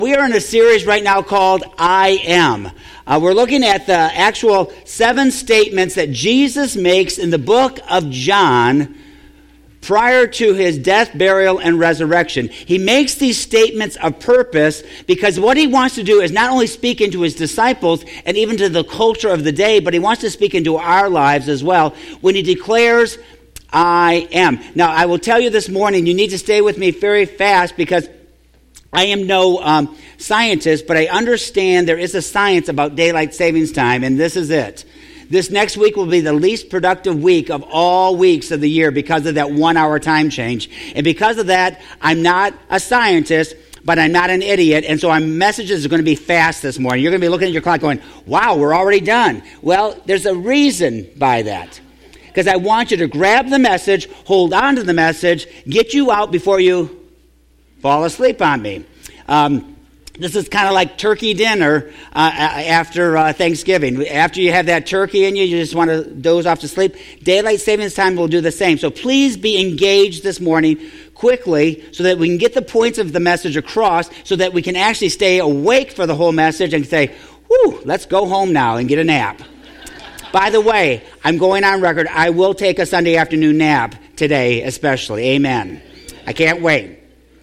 We are in a series right now called I Am. We're looking at the actual 7 statements that Jesus makes in the book of John prior to his death, burial, and resurrection. He makes these statements of purpose because what he wants to do is not only speak into his disciples and even to the culture of the day, but he wants to speak into our lives as well when he declares, I am. Now, I will tell you this morning, you need to stay with me very fast because I am no scientist, but I understand there is a science about daylight savings time, and this is it. This next week will be the least productive week of all weeks of the year because of that 1-hour time change. And because of that, I'm not a scientist, but I'm not an idiot, and so our messages are going to be fast this morning. You're going to be looking at your clock going, wow, we're already done. Well, there's a reason by that. Because I want you to grab the message, hold on to the message, get you out before you fall asleep on me. This is kind of like turkey dinner after Thanksgiving. After you have that turkey in you, you just want to doze off to sleep. Daylight savings time will do the same. So please be engaged this morning quickly so that we can get the points of the message across so that we can actually stay awake for the whole message and say, whew, let's go home now and get a nap. By the way, I'm going on record. I will take a Sunday afternoon nap today especially. Amen. I can't wait.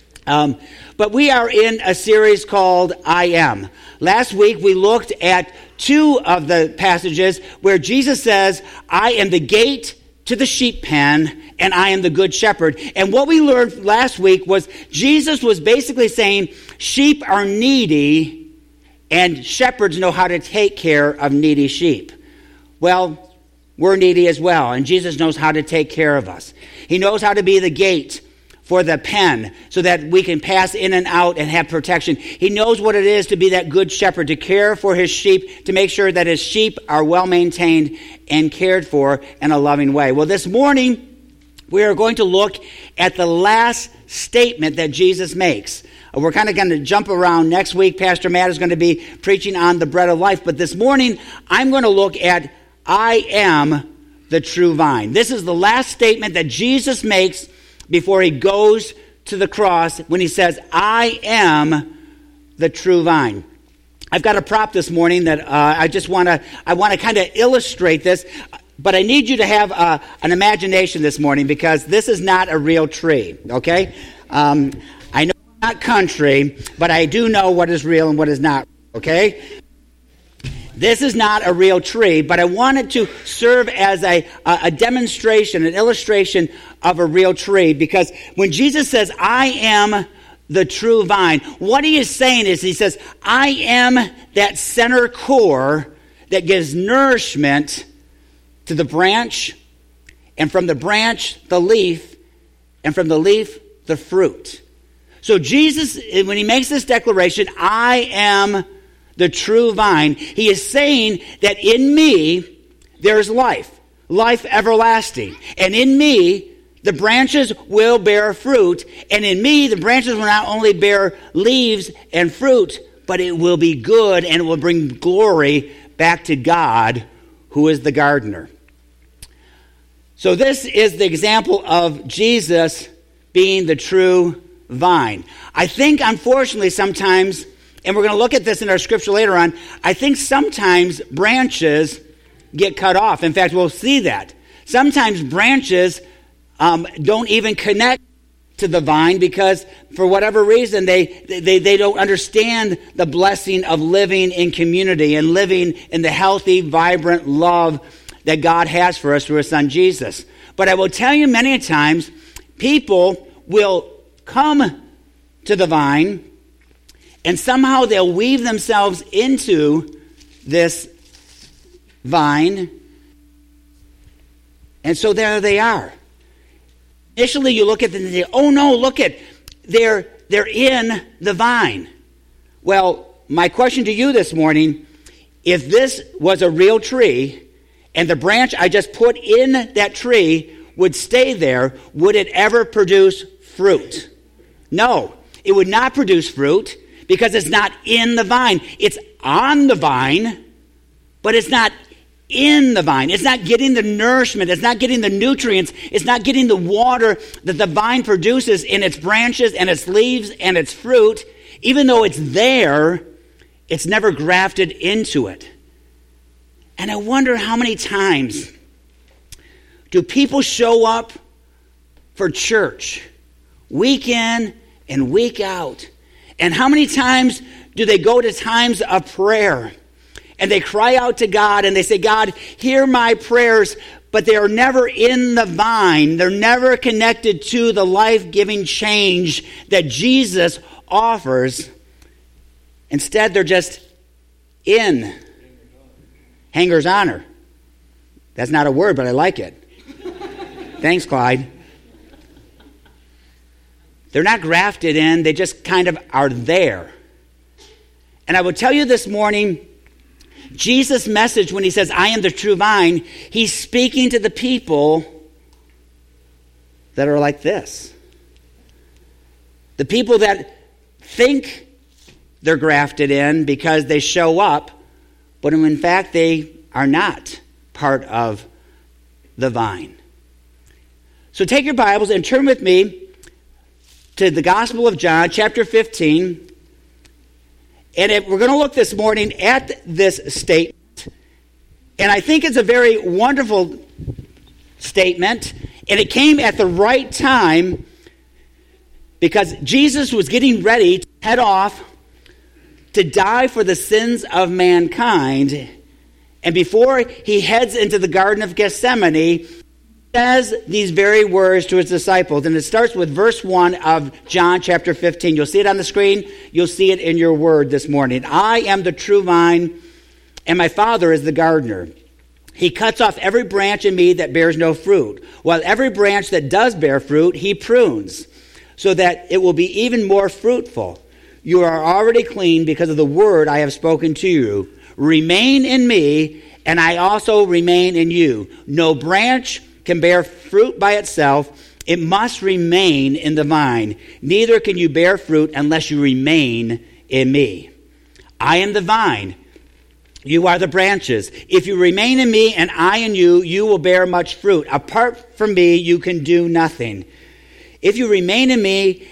But we are in a series called I Am. Last week we looked at 2 of the passages where Jesus says, I am the gate to the sheep pen and I am the good shepherd. And what we learned last week was Jesus was basically saying sheep are needy and shepherds know how to take care of needy sheep. Well, we're needy as well, and Jesus knows how to take care of us. He knows how to be the gate for the pen so that we can pass in and out and have protection. He knows what it is to be that good shepherd, to care for his sheep, to make sure that his sheep are well maintained and cared for in a loving way. Well, this morning, we are going to look at the last statement that Jesus makes. We're kind of going to jump around. Next week, Pastor Matt is going to be preaching on the bread of life. But this morning, I'm going to look at I am the true vine. This is the last statement that Jesus makes before he goes to the cross when he says, I am the true vine. I've got a prop this morning that I want to kind of illustrate this, but I need you to have an imagination this morning because this is not a real tree, okay? I know it's not country, but I do know what is real and what is not, okay? This is not a real tree, but I wanted to serve as a demonstration, an illustration of a real tree, because when Jesus says, I am the true vine, what he is saying is, he says, I am that center core that gives nourishment to the branch, and from the branch, the leaf, and from the leaf, the fruit. So Jesus, when he makes this declaration, I am the true vine, he is saying that in me there's life everlasting. And in me, the branches will bear fruit. And in me, the branches will not only bear leaves and fruit, but it will be good and it will bring glory back to God, who is the gardener. So this is the example of Jesus being the true vine. I think, unfortunately, sometimes, and we're going to look at this in our scripture later on, I think sometimes branches get cut off. In fact, we'll see that. Sometimes branches don't even connect to the vine because for whatever reason they don't understand the blessing of living in community and living in the healthy, vibrant love that God has for us through his son Jesus. But I will tell you many times, people will come to the vine and somehow they'll weave themselves into this vine. And so there they are. Initially you look at them and say, oh no, look at, they're in the vine. Well, my question to you this morning, if this was a real tree and the branch I just put in that tree would stay there, would it ever produce fruit? No, it would not produce fruit. Because it's not in the vine. It's on the vine, but it's not in the vine. It's not getting the nourishment. It's not getting the nutrients. It's not getting the water that the vine produces in its branches and its leaves and its fruit. Even though it's there, it's never grafted into it. And I wonder how many times do people show up for church week in and week out? And how many times do they go to times of prayer and they cry out to God and they say, God, hear my prayers, but they are never in the vine. They're never connected to the life-giving change that Jesus offers. Instead, they're just in. Hangers honor. That's not a word, but I like it. Thanks, Clyde. They're not grafted in. They just kind of are there. And I would tell you this morning, Jesus' message when he says, I am the true vine, he's speaking to the people that are like this. The people that think they're grafted in because they show up, but in fact they are not part of the vine. So take your Bibles and turn with me to the Gospel of John, chapter 15. And we're going to look this morning at this statement. And I think it's a very wonderful statement. And it came at the right time because Jesus was getting ready to head off to die for the sins of mankind. And before he heads into the Garden of Gethsemane, he says these very words to his disciples. And it starts with verse 1 of John chapter 15. You'll see it on the screen. You'll see it in your word this morning. I am the true vine, and my Father is the gardener. He cuts off every branch in me that bears no fruit, while every branch that does bear fruit, he prunes, so that it will be even more fruitful. You are already clean because of the word I have spoken to you. Remain in me, and I also remain in you. No branch can bear fruit by itself. It must remain in the vine. Neither can you bear fruit unless you remain in me. I am the vine. You are the branches. If you remain in me and I in you, you will bear much fruit. Apart from me, you can do nothing. If you remain in me,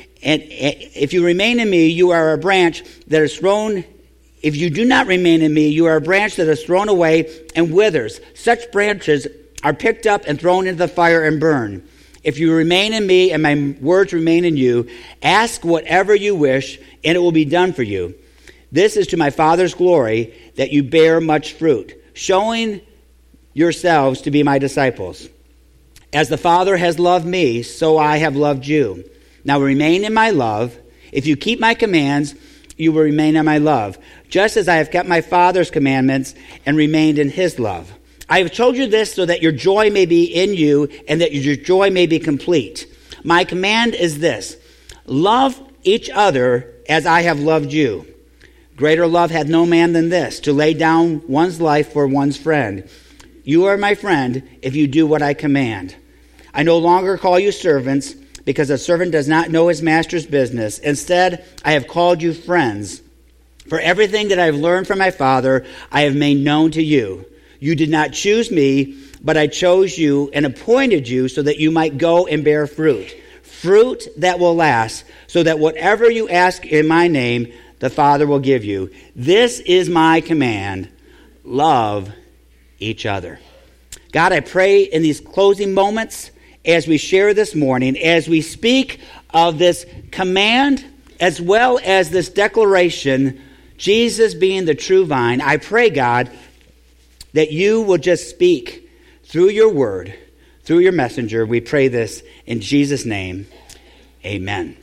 you are a branch that is thrown. If you do not remain in me, you are a branch that is thrown away and withers. Such branches are picked up and thrown into the fire and burned. If you remain in me and my words remain in you, ask whatever you wish, and it will be done for you. This is to my Father's glory, that you bear much fruit, showing yourselves to be my disciples. As the Father has loved me, so I have loved you. Now remain in my love. If you keep my commands, you will remain in my love, just as I have kept my Father's commandments and remained in his love. I have told you this so that your joy may be in you and that your joy may be complete. My command is this: love each other as I have loved you. Greater love hath no man than this, to lay down one's life for one's friend. You are my friend if you do what I command. I no longer call you servants, because a servant does not know his master's business. Instead, I have called you friends. For everything that I have learned from my Father, I have made known to you. You did not choose me, but I chose you and appointed you so that you might go and bear fruit. Fruit that will last, so that whatever you ask in my name, the Father will give you. This is my command: love each other. God, I pray in these closing moments, as we share this morning, as we speak of this command as well as this declaration, Jesus being the true vine, I pray, God, that you will just speak through your word, through your messenger. We pray this in Jesus' name. Amen.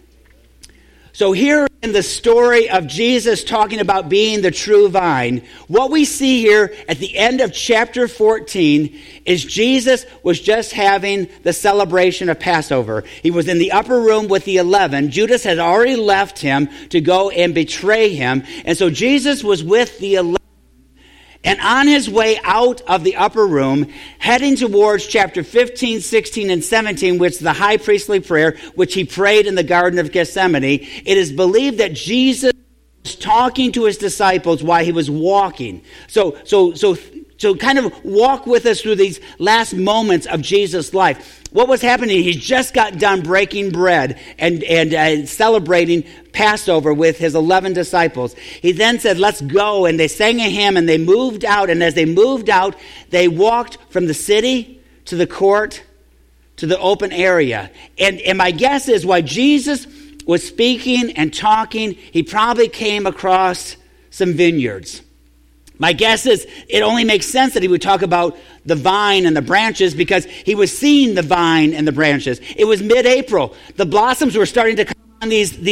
So here in the story of Jesus talking about being the true vine, what we see here at the end of chapter 14 is Jesus was just having the celebration of Passover. He was in the upper room with the 11. Judas had already left him to go and betray him. And so Jesus was with the 11. And on his way out of the upper room, heading towards chapter 15, 16, and 17, which is the high priestly prayer, which he prayed in the Garden of Gethsemane, it is believed that Jesus was talking to his disciples while he was walking. So to kind of walk with us through these last moments of Jesus' life. What was happening? He just got done breaking bread and celebrating Passover with his 11 disciples. He then said, let's go. And they sang a hymn and they moved out. And as they moved out, they walked from the city to the court to the open area. And my guess is while Jesus was speaking and talking, he probably came across some vineyards. My guess is it only makes sense that he would talk about the vine and the branches because he was seeing the vine and the branches. It was mid-April. The blossoms were starting to come on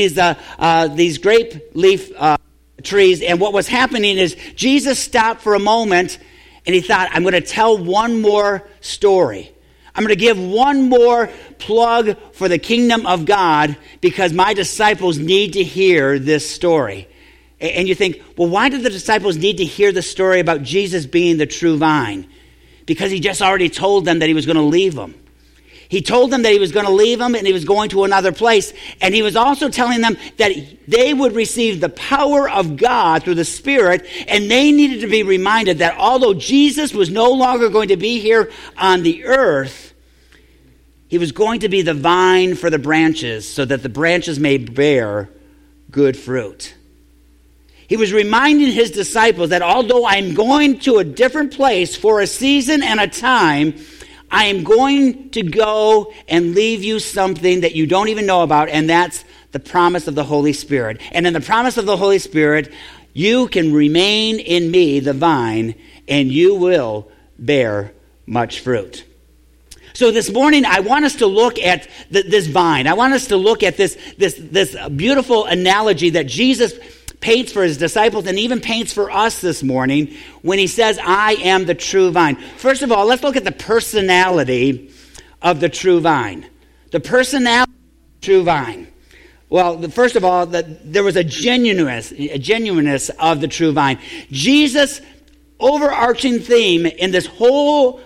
these grape leaf trees. And what was happening is Jesus stopped for a moment and he thought, I'm going to tell one more story. I'm going to give one more plug for the kingdom of God because my disciples need to hear this story. And you think, well, why did the disciples need to hear the story about Jesus being the true vine? Because he just already told them that he was going to leave them. He told them that he was going to leave them and he was going to another place. And he was also telling them that they would receive the power of God through the Spirit. And they needed to be reminded that although Jesus was no longer going to be here on the earth, he was going to be the vine for the branches so that the branches may bear good fruit. He was reminding his disciples that although I'm going to a different place for a season and a time, I am going to go and leave you something that you don't even know about, and that's the promise of the Holy Spirit. And in the promise of the Holy Spirit, you can remain in me, the vine, and you will bear much fruit. So this morning, I want us to look at this vine. I want us to look at this beautiful analogy that Jesus paints for his disciples and even paints for us this morning when he says, I am the true vine. First of all, let's look at the personality of the true vine. The personality of the true vine. Well, first of all, there was a genuineness of the true vine. Jesus' overarching theme in this whole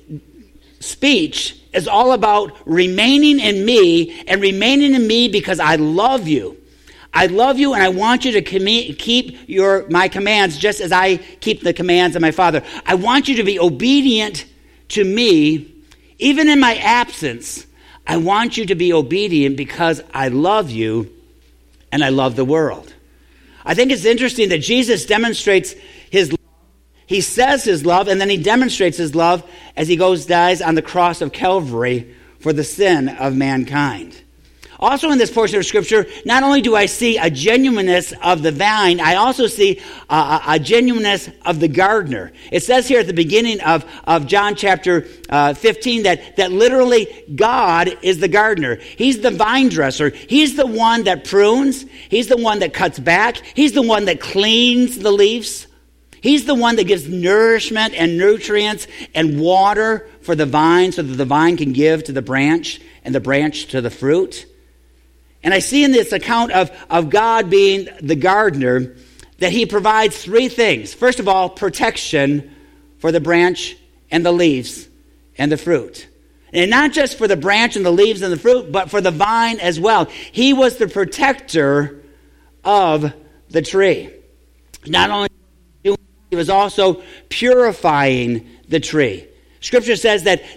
speech is all about remaining in me and remaining in me because I love you. I love you and I want you to keep my commands just as I keep the commands of my Father. I want you to be obedient to me even in my absence. I want you to be obedient because I love you and I love the world. I think it's interesting that Jesus demonstrates his love. He says his love and then he demonstrates his love as he dies on the cross of Calvary for the sin of mankind. Also in this portion of Scripture, not only do I see a genuineness of the vine, I also see a genuineness of the gardener. It says here at the beginning of John chapter 15 that literally God is the gardener. He's the vine dresser. He's the one that prunes. He's the one that cuts back. He's the one that cleans the leaves. He's the one that gives nourishment and nutrients and water for the vine so that the vine can give to the branch and the branch to the fruit. And I see in this account of God being the gardener that he provides three things. First of all, protection for the branch and the leaves and the fruit. And not just for the branch and the leaves and the fruit, but for the vine as well. He was the protector of the tree. Not only he was also purifying the tree. Scripture says that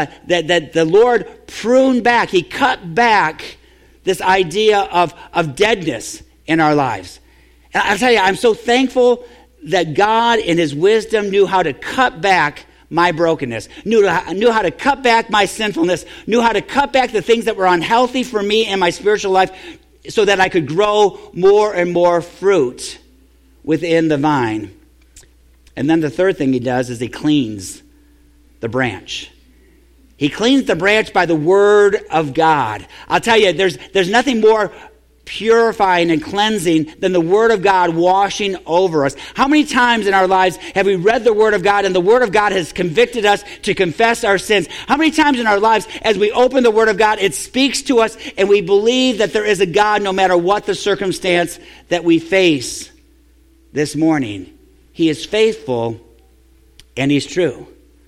the Lord pruned back. He cut back this idea of deadness in our lives. And I'll tell you, I'm so thankful that God in his wisdom knew how to cut back my brokenness, knew how to cut back my sinfulness, knew how to cut back the things that were unhealthy for me in my spiritual life so that I could grow more and more fruit within the vine. And then the third thing he does is he cleans the branch. He cleans the branch by the word of God. I'll tell you, there's nothing more purifying and cleansing than the word of God washing over us. How many times in our lives have we read the word of God and the word of God has convicted us to confess our sins? How many times in our lives as we open the word of God, it speaks to us and we believe that there is a God no matter what the circumstance that we face this morning? He is faithful and he's true.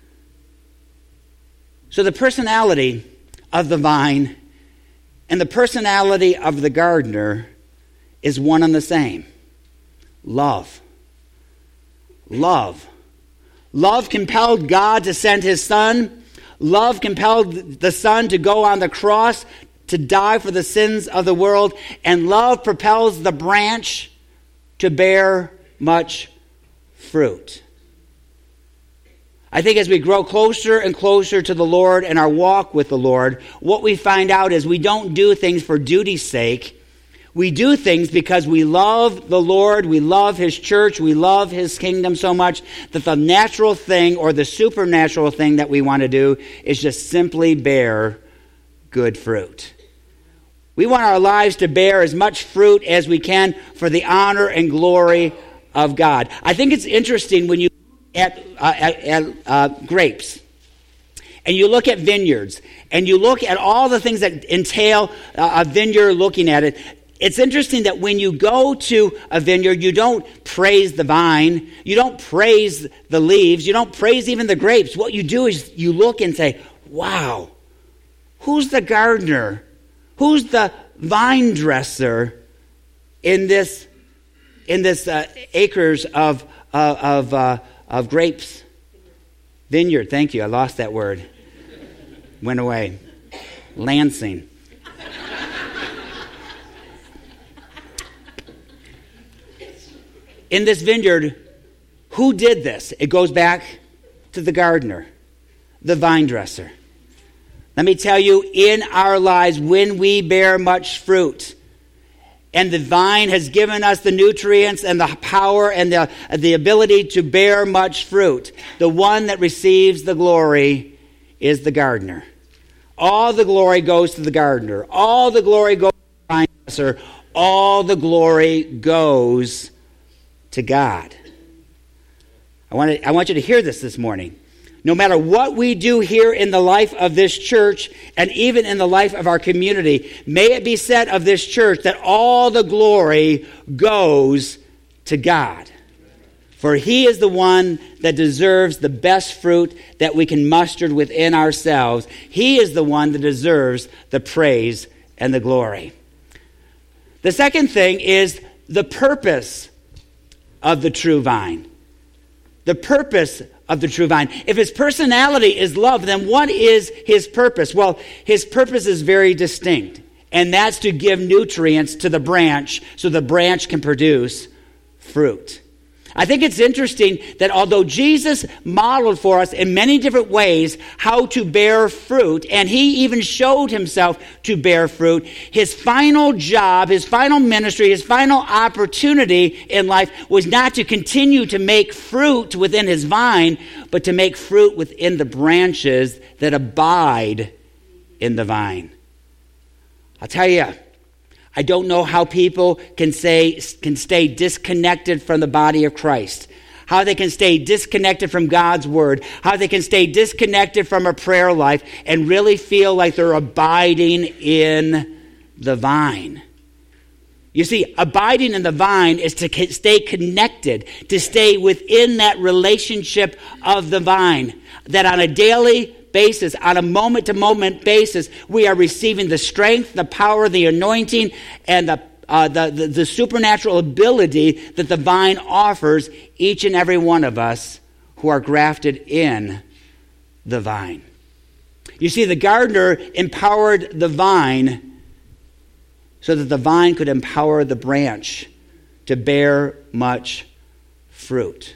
So the personality of the vine and the personality of the gardener is one and the same. Love. Love. Love compelled God to send his Son. Love compelled the Son to go on the cross to die for the sins of the world. And love propels the branch to bear much fruit. I think as we grow closer and closer to the Lord and our walk with the Lord, what we find out is we don't do things for duty's sake. We do things because we love the Lord, we love his church, we love his kingdom so much that the natural thing or the supernatural thing that we want to do is just simply bear good fruit. We want our lives to bear as much fruit as we can for the honor and glory of God. I think it's interesting when you at grapes, and you look at vineyards, and you look at all the things that entail a vineyard looking at it. It's interesting that when you go to a vineyard, you don't praise the vine, you don't praise the leaves, you don't praise even the grapes. What you do is you look and say, wow, who's the gardener? Who's the vine dresser in this acres of grapes? Vineyard, thank you. I lost that word. Went away. Lansing. In this vineyard, who did this? It goes back to the gardener, the vine dresser. Let me tell you, in our lives, when we bear much fruit, and the vine has given us the nutrients and the power and the ability to bear much fruit, the one that receives the glory is the gardener. All the glory goes to the gardener. All the glory goes to the vine dresser. All the glory goes to God. I want you to hear this morning. No matter what we do here in the life of this church and even in the life of our community, may it be said of this church that all the glory goes to God. For he is the one that deserves the best fruit that we can muster within ourselves. He is the one that deserves the praise and the glory. The second thing is the purpose of the true vine. The purpose of the true vine. If his personality is love, then what is his purpose? Well, his purpose is very distinct, and that's to give nutrients to the branch so the branch can produce fruit. I think it's interesting that although Jesus modeled for us in many different ways how to bear fruit, and he even showed himself to bear fruit, his final job, his final ministry, his final opportunity in life was not to continue to make fruit within his vine, but to make fruit within the branches that abide in the vine. I'll tell you, I don't know how people can stay disconnected from the body of Christ, how they can stay disconnected from God's word, how they can stay disconnected from a prayer life and really feel like they're abiding in the vine. You see, abiding in the vine is to stay connected, to stay within that relationship of the vine, that on a daily basis, on a moment-to-moment basis, we are receiving the strength, the power, the anointing, and the supernatural ability that the vine offers each and every one of us who are grafted in the vine. You see, the gardener empowered the vine so that the vine could empower the branch to bear much fruit.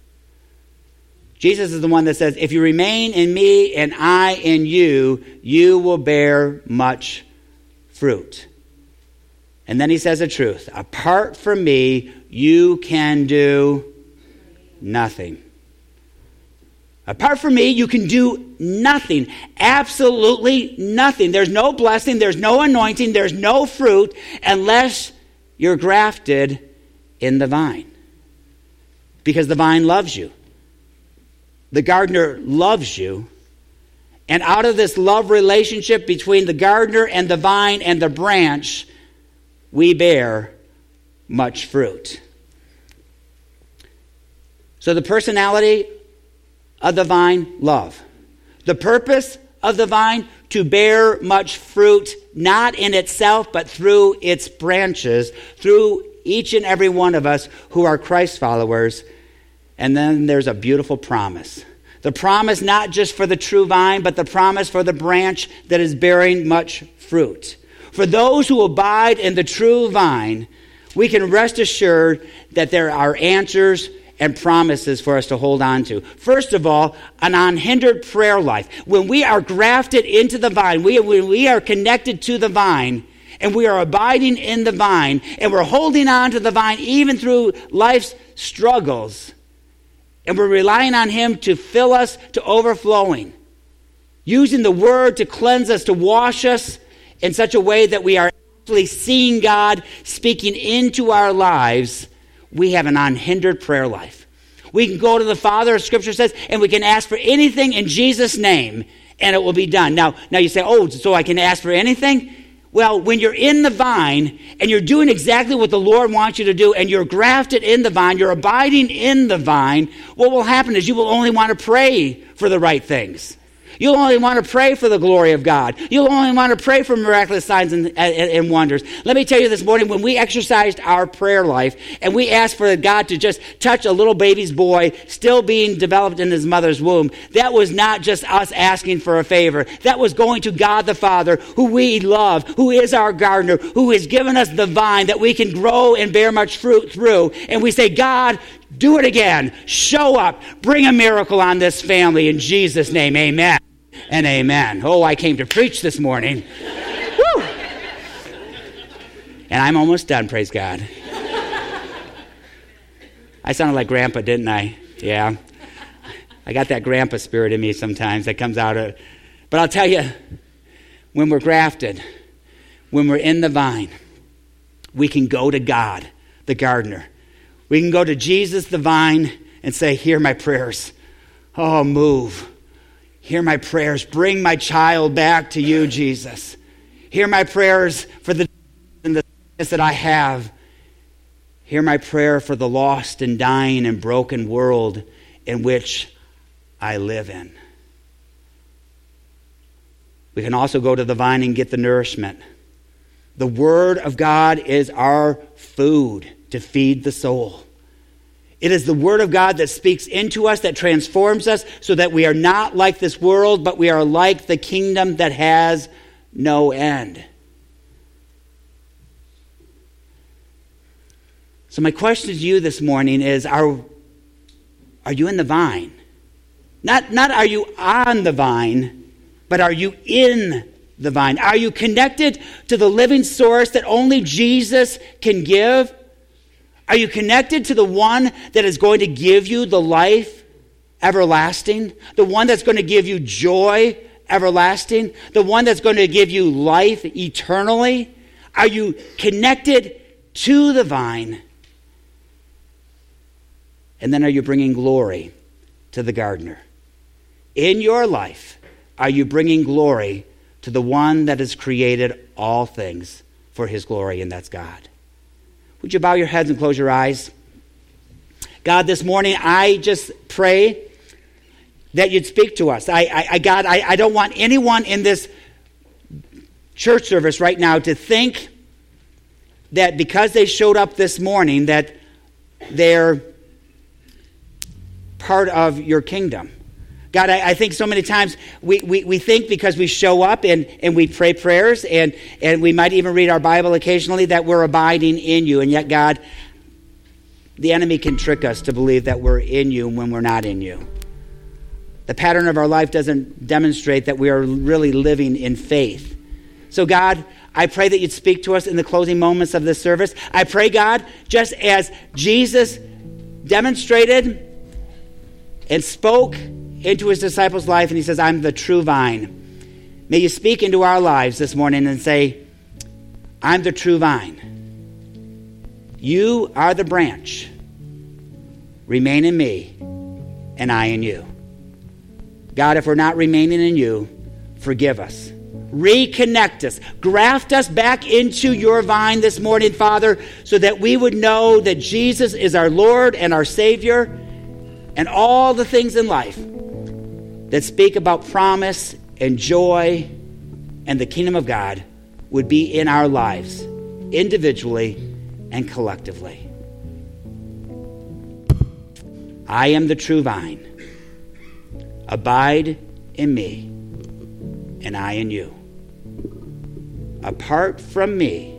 Jesus is the one that says, if you remain in me and I in you, you will bear much fruit. And then he says the truth. Apart from me, you can do nothing. Apart from me, you can do nothing. Absolutely nothing. There's no blessing, there's no anointing, there's no fruit unless you're grafted in the vine. Because the vine loves you. The gardener loves you. And out of this love relationship between the gardener and the vine and the branch, we bear much fruit. So the personality of the vine, love. The purpose of the vine, to bear much fruit, not in itself, but through its branches, through each and every one of us who are Christ followers. And then there's a beautiful promise. The promise not just for the true vine, but the promise for the branch that is bearing much fruit. For those who abide in the true vine, we can rest assured that there are answers and promises for us to hold on to. First of all, an unhindered prayer life. When we are grafted into the vine, when we are connected to the vine, and we are abiding in the vine, and we're holding on to the vine even through life's struggles, and we're relying on him to fill us to overflowing, using the word to cleanse us, to wash us in such a way that we are actually seeing God speaking into our lives, we have an unhindered prayer life. We can go to the Father, as Scripture says, and we can ask for anything in Jesus' name, and it will be done. Now you say, oh, so I can ask for anything? Well, when you're in the vine, and you're doing exactly what the Lord wants you to do, and you're grafted in the vine, you're abiding in the vine, what will happen is you will only want to pray for the right things. You'll only want to pray for the glory of God. You'll only want to pray for miraculous signs and wonders. Let me tell you this morning, when we exercised our prayer life and we asked for God to just touch a little baby's boy still being developed in his mother's womb, that was not just us asking for a favor. That was going to God the Father, who we love, who is our gardener, who has given us the vine that we can grow and bear much fruit through. And we say, God, do it again. Show up. Bring a miracle on this family in Jesus' name. Amen and amen. Oh, I came to preach this morning. Woo! And I'm almost done, praise God. I sounded like Grandpa, didn't I? Yeah. I got that Grandpa spirit in me sometimes that comes out of... But I'll tell you, when we're grafted, when we're in the vine, we can go to God, the gardener. We can go to Jesus, the vine, and say, hear my prayers. Oh, move. Hear my prayers. Bring my child back to you, Jesus. Hear my prayers for the sickness that I have. Hear my prayer for the lost and dying and broken world in which I live in. We can also go to the vine and get the nourishment. The Word of God is our food to feed the soul. It is the Word of God that speaks into us, that transforms us, so that we are not like this world, but we are like the kingdom that has no end. So my question to you this morning is, are you in the vine? Not are you on the vine, but are you in the vine? Are you connected to the living source that only Jesus can give? Are you connected to the one that is going to give you the life everlasting? The one that's going to give you joy everlasting? The one that's going to give you life eternally? Are you connected to the vine? And then are you bringing glory to the gardener? In your life, are you bringing glory to the one that has created all things for his glory, and that's God? Would you bow your heads and close your eyes? God, this morning, I just pray that you'd speak to us. God, I don't want anyone in this church service right now to think that because they showed up this morning that they're part of your kingdom. God, I think so many times we think because we show up and we pray prayers and we might even read our Bible occasionally that we're abiding in you. And yet, God, the enemy can trick us to believe that we're in you when we're not in you. The pattern of our life doesn't demonstrate that we are really living in faith. So, God, I pray that you'd speak to us in the closing moments of this service. I pray, God, just as Jesus demonstrated and spoke into his disciples' life, and he says, I'm the true vine. May you speak into our lives this morning and say, I'm the true vine. You are the branch. Remain in me, and I in you. God, if we're not remaining in you, forgive us. Reconnect us. Graft us back into your vine this morning, Father, so that we would know that Jesus is our Lord and our Savior, and all the things in life that speak about promise and joy and the kingdom of God would be in our lives, individually and collectively. I am the true vine. Abide in me, and I in you. Apart from me,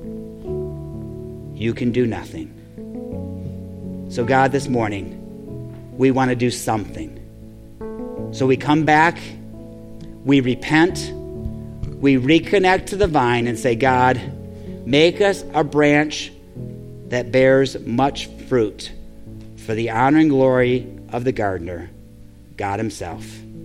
you can do nothing. So God, this morning, we want to do something. So we come back, we repent, we reconnect to the vine and say, God, make us a branch that bears much fruit for the honor and glory of the gardener, God himself.